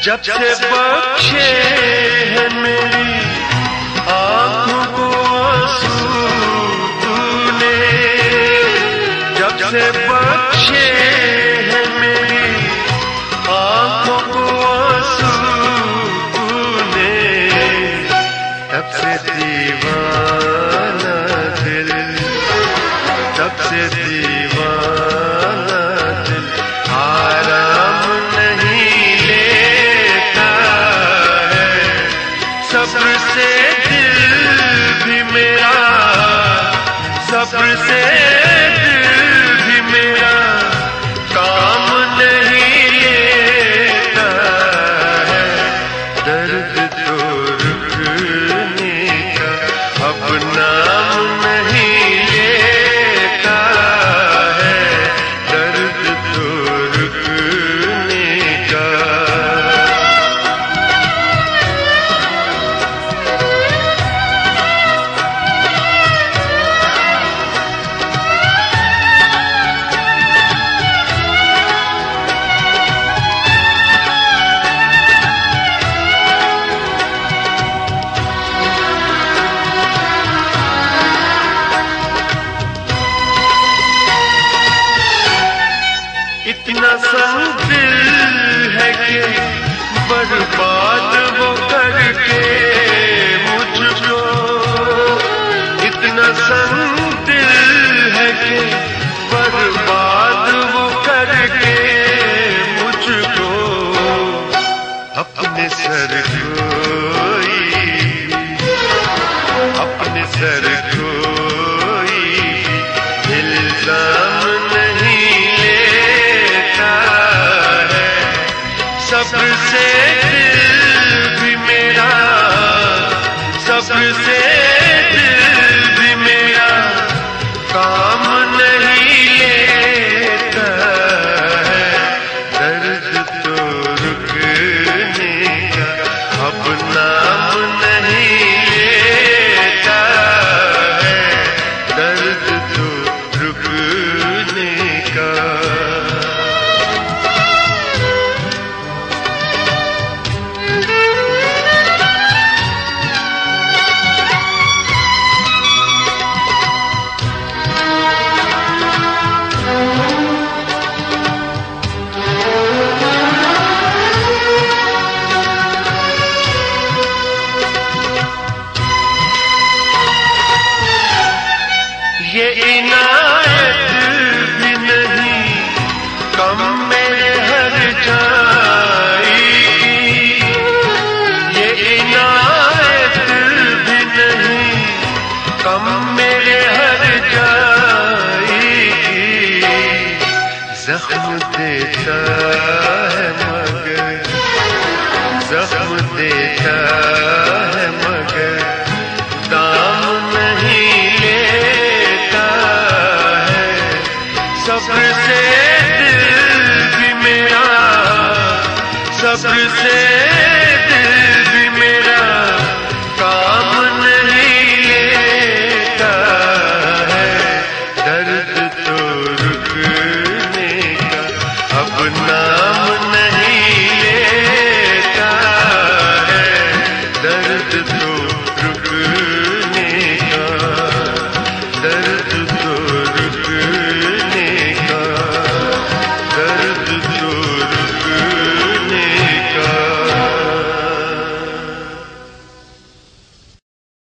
जब से बख्शे है मेरी आँखों को आंसू तूने, जब से बख्शे है मेरी आँखों को आंसू तूने, तब से दीवाना दिल, तब से दीवाना दिल आराम नहीं लेता है। सब्र से दिल भी मेरा, सब्र से दिल भी मेरा काम नहीं लेता है। दर्द तो रुकने का अब नाम नहीं लेता है, दर्द तो रुकने का। इतना संग दिल है कि बर्बाद वो करके मुझको, इतना संग दिल है कि बर्बाद वो करके मुझको। अपने सर कोई, अपने सर कोई इल्जाम नहीं लेता है। सब्र से दिल भी मेरा, सब्र से दिल भी मेरा काम नहीं लेता है। दर्द तो रुकने का अब नाम नहीं लेता है, दर्द तो रुकने का। ये इनायत भी नहीं कम मेरे हर जाएगी, ये इनायत भी नहीं कम मेरे हर जाएगी। जख्म देता है मगर, जख्म देता है मगर दाम नहीं लेता है। सब्र से दिल भी मेरा, सब्र से दिल भी मेरा काम नहीं लेता है। दर्द तो रुकने का अब नाम